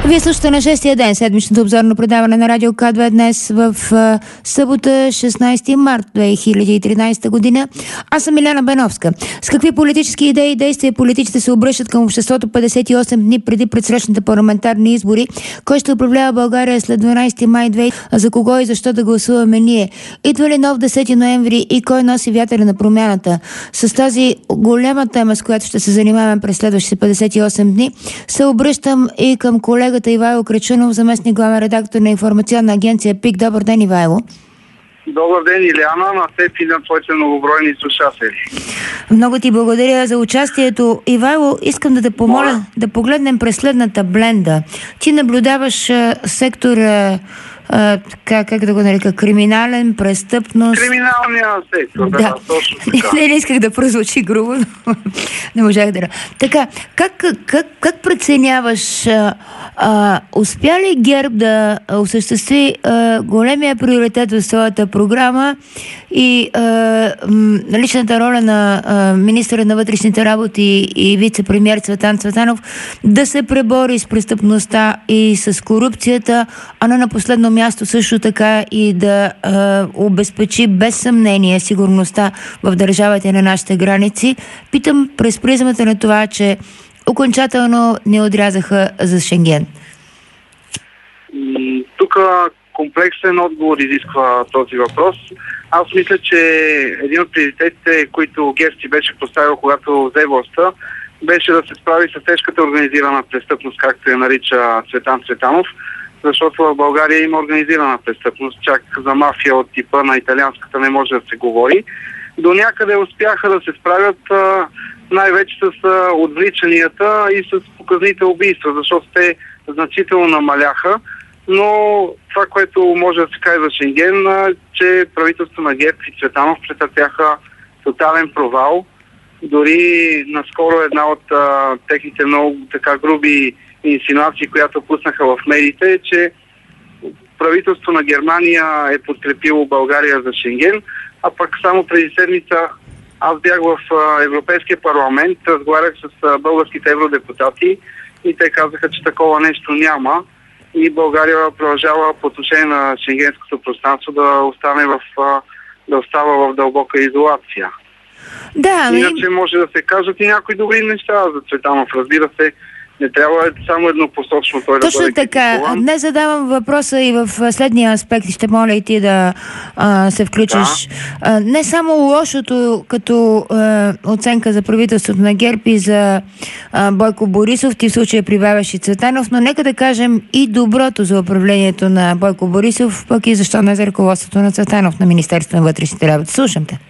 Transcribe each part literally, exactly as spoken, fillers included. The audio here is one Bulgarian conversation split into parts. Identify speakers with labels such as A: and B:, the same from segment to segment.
A: Вие слушате на шестия ден седмичното обзорно предаване на Радио К две днес в uh, събота, шестнайсети март две хиляди и тринайсета година. Аз съм Миляна Беновска. С какви политически идеи и действия политиците се обръщат към обществото петдесет и осем дни преди предсрещните парламентарни избори? Кой ще управлява България след дванайсети май две хиляди? За кого и защо да гласуваме ние? Идва ли нов десети ноември и кой носи вятъра на промяната? С тази голяма тема, с която ще се занимаваме през следващите петдесет и осем дни, се обръщам и към колегата Ивайло Крачунов, заместник главен редактор на информационна агенция ПИК. Добър ден, Ивайло.
B: Добър ден, Иляна, на теб и на твоите многобройни слушатели.
A: Много ти благодаря за участието. Ивайло, искам да те помоля Моля. да погледнем през следната бленда. Ти наблюдаваш а, сектор, а, а, как, как да го нарека, криминален, престъпност.
B: Криминалния сектор, да, да точно така.
A: Не, не исках да прозвучи грубо, но не можах да... Така, как, как, как преценяваш, а, а, успя ли ГЕРБ да осъществи а, големия приоритет в своята програма и а, м, личната роля на а, министъра на вътрешните работи и вице-премиер Цветан Цветанов да се пребори с престъпността и с корупцията, а не на последно място също така и да а, обезпечи без съмнение сигурността в държавите на нашите граници? Питам през призмата на това, че окончателно не отрязаха за Шенген.
B: Тук комплексен отговор изисква този въпрос. Аз мисля, че един от приоритетите, които ГЕРБ си беше поставил, когато взе властта, беше да се справи с тежката организирана престъпност, както я нарича Цветан Цветанов, защото в България има организирана престъпност, чак за мафия от типа на италианската не може да се говори. До някъде успяха да се справят а, най-вече с а, отвличанията и с показните убийства, защото те значително намаляха. Но това, което може да се каже за Шенген, а, че правителството на ГЕРБ и Цветанов претърпяха тотален провал. Дори наскоро една от а, техните много така груби инсинуации, която пуснаха в медиите, е, че правителството на Германия е подкрепило България за Шенген, а пък само преди седмица аз бях в а, Европейския парламент, разговарях с а, българските евродепутати и те казаха, че такова нещо няма и България продължава по отношение на шенгенското пространство да остане в, а, да остава в дълбока изолация.
A: Да,
B: Иначе може да се кажат и някои добри неща за Цветанов, разбира се. Не трябва само еднопосочно той
A: Точно
B: да бъде
A: така.
B: критикуван.
A: Днес задавам въпроса и в следния аспект. Ще моля и ти да а, се включиш. Да. А, не само лошото като а, оценка за правителството на ГЕРБ и за а, Бойко Борисов, ти в случая прибавяш и Цветанов, но нека да кажем и доброто за управлението на Бойко Борисов, пък и защо не за ръководството на Цветанов на Министерството на вътрешните работи. Слушам те.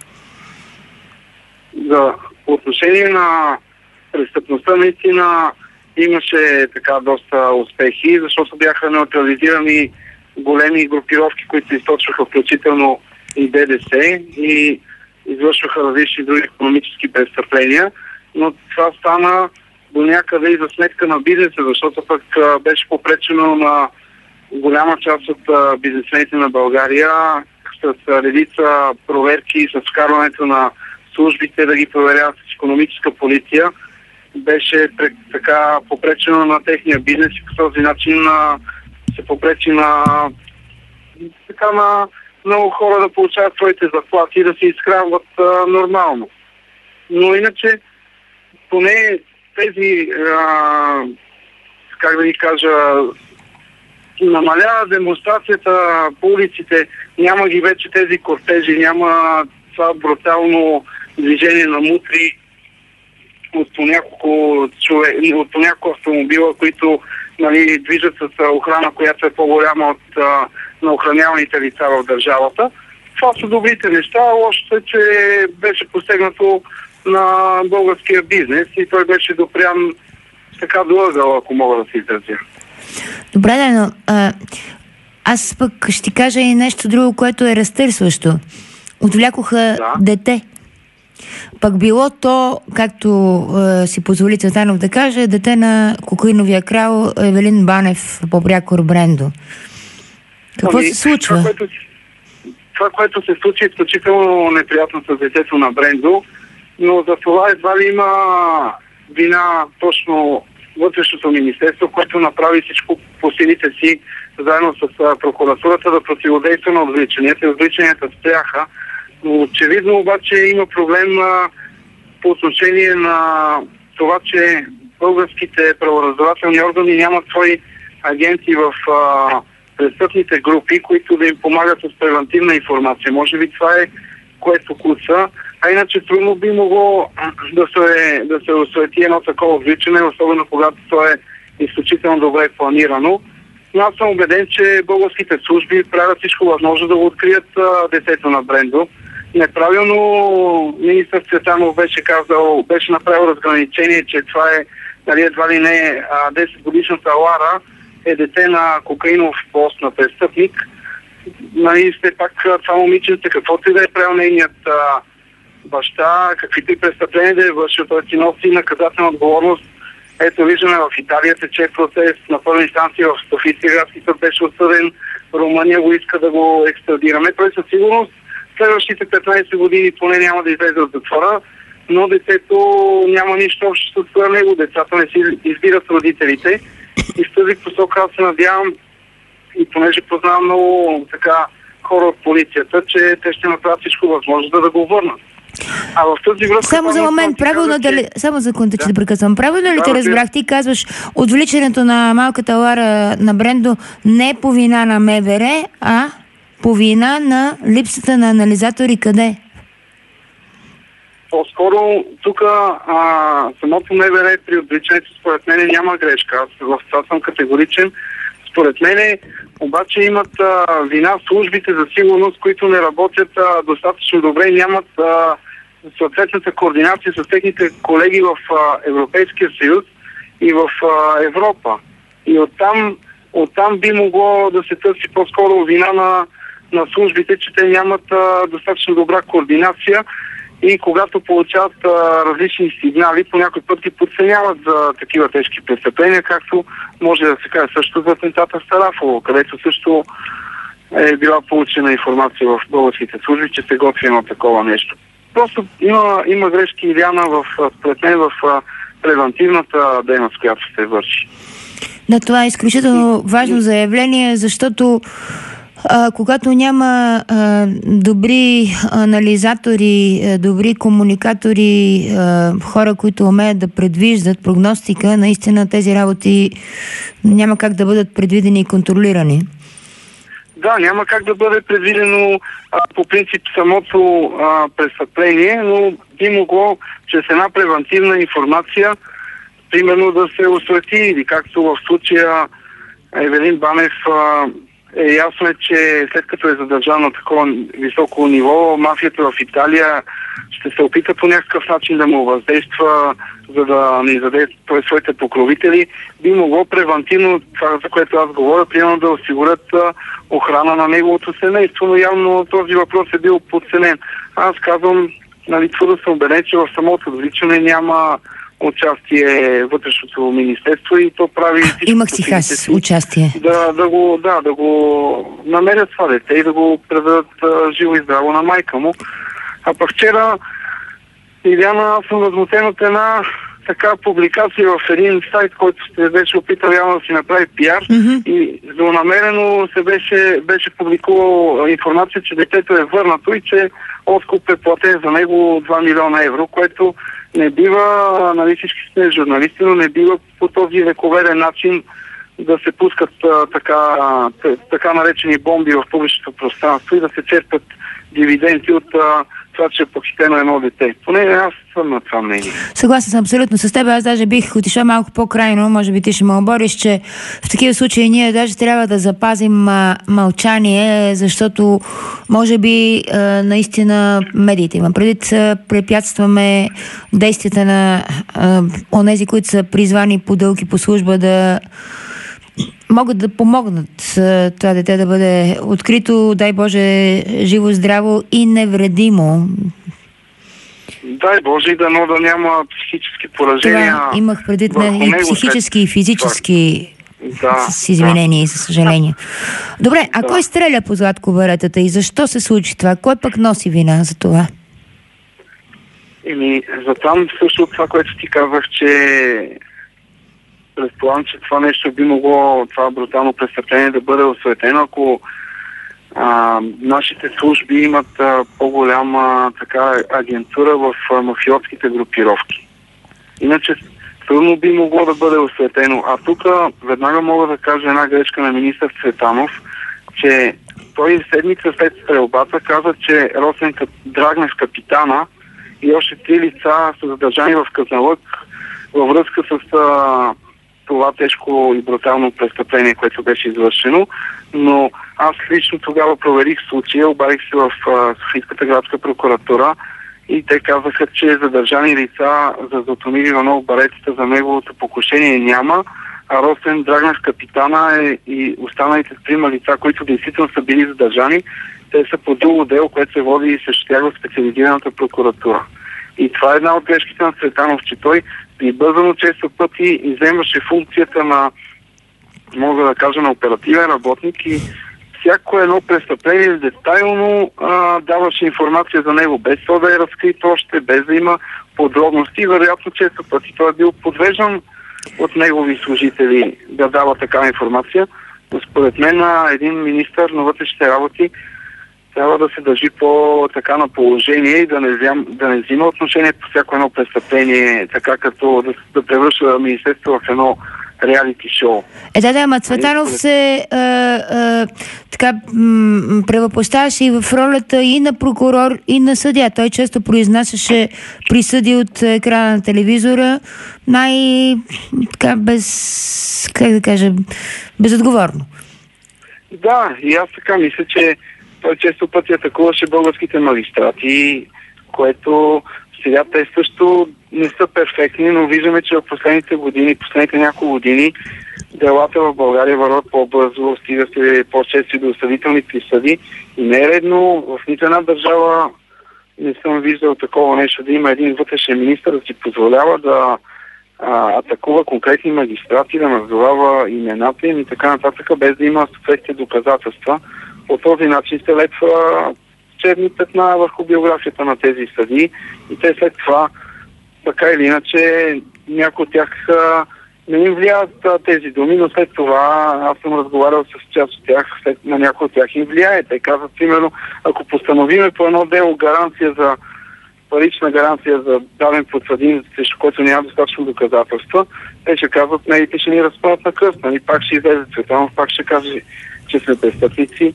B: За по отношение на престъпността наистина имаше така доста успехи, защото бяха неутрализирани големи групировки, които източваха включително и ДДС и извършваха различни други икономически престъпления, но това стана до някъде и за сметка на бизнеса, защото пък беше попречено на голяма част от бизнесмените на България с редица проверки, с вкарването на службите да ги проверяват с икономическа полиция. Беше така попречено на техния бизнес и по този начин а, се попречи на така на много хора да получават своите заплати и да се изхранват а, нормално. Но иначе поне тези а, как да ги кажа, намалява демонстрацията по улиците, няма ги вече тези кортежи, няма това брутално движение на мутри от по няколко, човек, от по няколко автомобила, които нали, движат с охрана, която е по-голяма от а, на охраняваните лица в държавата. Това са добрите неща. Лошото е, че беше постигнато на българския бизнес и той беше допрян така до ъгъл, ако мога да се изразя.
A: Добре, да, но а, аз пък ще кажа и нещо друго, което е разтърсващо. Отвлякоха да. дете. Пък било то, както е, си позволи Цветанов да каже, дете на кокаиновия крал Евелин Банев по прякор Брендо. Какво
B: ами,
A: се случва?
B: Това което, това, което се случи, е изключително неприятно с детето на Брендо, но за това едва ли има вина точно вътрешното министерство, което направи всичко по силите си, заедно с а, прокуратурата, да противодейства на отвличанията. И отвличанията спряха. Но очевидно обаче има проблем а, по отношение на това, че българските правораздавателни органи нямат свои агенти в а, престъпните групи, които да им помагат с превентивна информация. Може би това е което куца, а иначе трудно би могло да се, да се освети едно такова отвличане, особено когато то е изключително добре планирано. Но аз съм убеден, че българските служби правят всичко възможно да го открият а, детето на Брендо. Неправилно министър Цветанов беше казал, беше направил разграничение, че това е, нали, едва ли не десет годишната Лара е дете на кокаинов пост на престъпник. Нали, все пак това момиченце, каквото и да е правил нейният а, баща, каквито и престъпления да е вършил, той си носи наказателна отговорност. Ето виждаме в Италия тече процес на първа инстанция в Софийския градски съд беше осъден, Румъния го иска да го екстрадираме. Той със сигурност следващите петнайсет години поне няма да излезе от затвора, но детето няма нищо общо с него. Децата не си избират родителите. И в тази посока аз се надявам, и понеже познавам много така хора от полицията, че те ще направят всичко възможно да, да го върнат. А в тази връзка...
A: Само за момент, правилно
B: каза,
A: да ли...
B: Че...
A: Само за секунда, че да прекъсвам. Правилно ли
B: да,
A: те разбрах? Ти казваш, отвличането на малката Лара на Брендо не е по вина на МВР, а по вина на липсата на анализатори къде?
B: По-скоро тук самото МВР при отвличането според мен няма грешка. Аз в това съм категоричен. Според мен обаче имат а, вина службите за сигурност, които не работят а, достатъчно добре и нямат а, съответната координация с техните колеги в а, Европейския съюз и в а, Европа. И оттам, оттам би могло да се търси по-скоро вина на, на службите, че те нямат а, достатъчно добра координация и когато получават а, различни сигнали, по някой път ги подценяват за такива тежки престъпления, както може да се каже също за атентата в Сарафово, където също е била получена информация в българските служби, че се готви едно такова нещо. Просто има, има грешки, Иляна, в, според мен, в превентивната дейност, която се върши.
A: Да, това е изключително важно заявление, защото А, когато няма а, добри анализатори, а, добри комуникатори, а, хора, които умеят да предвиждат прогностика, наистина тези работи няма как да бъдат предвидени и контролирани.
B: Да, няма как да бъде предвидено а, по принцип самото а, престъпление, но би могло чрез една превентивна информация примерно да се освети, или както в случая Евелин Банев а, е ясно е, че след като е задържан на такова високо ниво, мафията в Италия ще се опита по някакъв начин да му въздейства, за да не издаде той своите покровители. Би могло превентивно, това за което аз говоря, примерно да осигурят охрана на неговото семейство, но явно този въпрос е бил подценен. Аз казвам, нали, твърдо съм убеден, че в самото отвличане няма участие вътрешното министерство и то прави...
A: Имах си аз участие.
B: Да, да, го, да, да го намерят това дете и да го предадат а, живо и здраво на майка му. А пък вчера, Иляна, аз съм възмутен от една така публикация в един сайт, който се беше опитал явно да си направи пиар mm-hmm. и злонамерено се беше, беше публикувал информация, че детето е върнато и че откуп е платен за него два милиона евро, което не бива, нали всички сме журналисти, но не бива по този лековерен начин да се пускат а, така, а, така наречени бомби в публичното пространство и да се черпят дивиденти от а, това, че е похитено едно дете. Поне аз съм на това мнение.
A: Съгласен съм абсолютно с теб. Аз даже бих отишла малко по-крайно, може би ти ще ме обориш, че в такива случаи ние даже трябва да запазим а, мълчание, защото може би а, наистина медиите има предвид, препятстваме действията на а, онези, които са призвани по дълги по служба да могат да помогнат това дете да бъде открито, дай Боже, живо, здраво и невредимо.
B: Дай Боже, да, но да няма психически поражения.
A: Това имах предвид на и психически, и физически,
B: да,
A: с извинение
B: да.
A: и със съжаление. Добре, а да. Кой стреля по златковеретата и защо се случи това? Кой пък носи вина за това?
B: Еми, за там също това, което ти казах, че предполагам, че това нещо би могло, това брутално престъпление да бъде осветено, ако а, нашите служби имат а, по-голяма така агентура в а, мафиотските групировки. Иначе трудно би могло да бъде осветено. А тук веднага мога да кажа една грешка на министър Цветанов, че той седмица след стрелбата каза, че Росен Драгнев, капитана, и още три лица са задържани в Казанлък във връзка с а, това тежко и брутално престъпление, което беше извършено. Но аз лично тогава проверих случая, обадих се в а, Софийската градска прокуратура и те казаха, че задържани лица за Златомир Иванов Баретата за неговото покушение няма, а Росен Драгнев, капитана, е, и останалите трима лица, които действително са били задържани, те са по друго дело, което се води и срещу тях в специализираната прокуратура. И това е една от грешките на Цветанов, че той прибързано често пъти изземваше функцията на, мога да кажа, на оперативен работник и всяко едно престъпление детайлно а, даваше информация за него, без това да е разкрито още, без да има подробности. Вероятно често пъти той е бил подвеждан от негови служители да дава такава информация. Но според мен един министър на вътрешните работи трябва да се държи по-така на положение и да не, взям, да не взима отношение по всяко едно престъпление, така като да, да превръща министерството в едно реалити шоу.
A: Е, да, да, ама Цветанов се а, а, така м- превъплъщаваше и в ролята и на прокурор, и на съдия. Той често произнасяше присъди от екрана на телевизора най- така без, как да кажа, безотговорно.
B: Да, и аз така мисля, че той често пъти атакуваше българските магистрати, което сега те също не са перфектни, но виждаме, че в последните години, последните няколко години делата в България върват по-бързо, стига се по-често до осъдителни присъди и не е редно в нито една държава не съм виждал такова нещо, да има един вътрешен министър да си позволява да а, атакува конкретни магистрати, да назовава имената им и така нататък, без да има съответните доказателства. По този начин се лепва черни петна върху биографията на тези съдии и те след това, така или иначе, някои от тях а, не им влияят а, тези думи, но след това аз съм разговарял с част от тях, след, на някои от тях им влияе. Те казват, примерно, ако постановиме по едно дело гаранция за парична гаранция за даден подсъдим, срещу който няма достатъчно доказателства, те ще казват, медиите ще ни разпънат на кръст, нали? Пак ще излезе Цветанов, пак ще каже, че сме престъпници.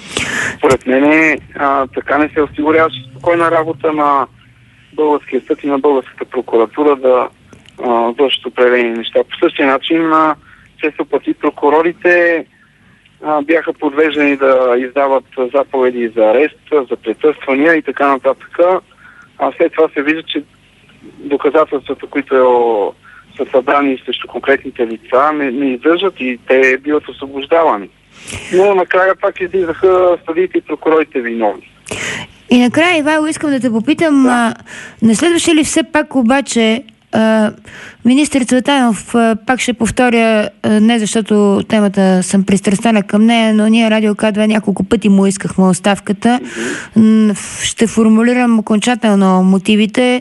B: Според мен така не се осигуряваше спокойна работа на българския съд и на българската прокуратура да вършат определени неща. По същия начин а, често пъти прокурорите а, бяха подвеждани да издават заповеди за арест, за претърсвания и така нататък. А след това се вижда, че доказателствата, които е, са събрани срещу конкретните лица, не, не издържат и те биват освобождавани. Но накрая пак излизаха съдиите и прокурорите виновни.
A: И накрая, Ивайло, искам да те попитам, да. А, не следваше ли все пак обаче а, министър Цветанов, а, пак ще повторя, а, не защото темата съм пристрастена към нея, но ние Радио К две няколко пъти му искахме оставката. Mm-hmm. Ще формулирам окончателно мотивите.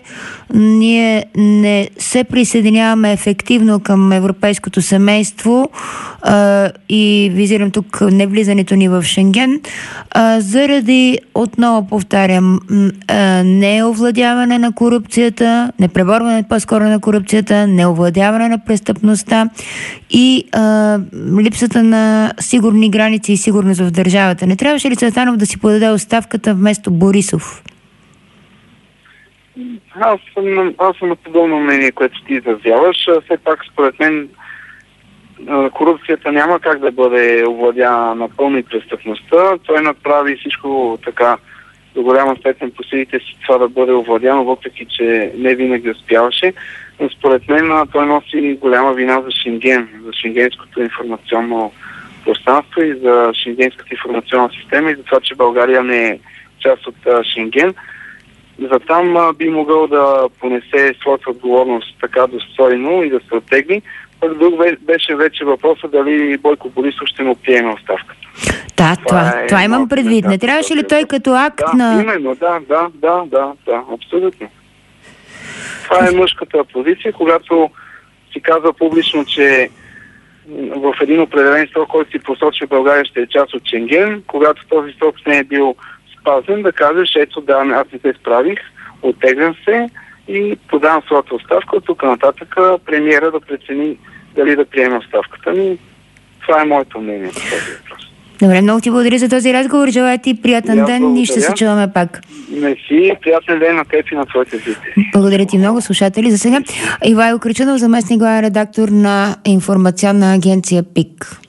A: Ние не се присъединяваме ефективно към европейското семейство а, и визирам тук невлизането ни в Шенген, а, заради, отново повтарям, а, неовладяване на корупцията, непреборване по-скоро на корупцията, неовладяване на престъпността и а, липсата на сигурни граници и сигурност в държавата. Не трябваше ли Цветанов да си подаде оставката вместо Борисов?
B: Аз съм, аз съм на подобно мнение, което ти изразяваш. Все пак, според мен, корупцията няма как да бъде овладяна напълно и престъпността. Той направи всичко така до голяма степен по силите си това да бъде овладяно, въпреки че не винаги успяваше. Но според мен той носи голяма вина за Шенген, за шенгенското информационно пространство и за шенгенската информационна система и за това, че България не е част от Шенген. За там а, би могъл да понесе своята отговорност така достойно и да се оттегли. Пък друг беше вече въпроса дали Бойко Борисов ще му приеме оставката.
A: Да, това, това, е, това имам предвид. Не трябваше ли той като акт
B: да,
A: на...
B: Именно, да, да, да, да, да, абсолютно. Това е мъжката позиция, когато си казва публично, че в един определен срок, който си посочи, България ще е част от Шенген, когато този срок не е бил спазен, да кажеш, ето да, аз не се справих, оттеглям се и подавам своята оставка. От тук нататък премиера да прецени дали да приеме оставката ми. Това е моето мнение по този въпрос.
A: Добре, много ти благодаря за този разговор. Желая ти приятен ден благодаря. И ще се чуваме пак.
B: Мерси, приятен ден на теб и на твоите зрители.
A: Благодаря ти много, слушатели. За сега Ивайло Крачунов, заместник главен редактор на информационна агенция ПИК.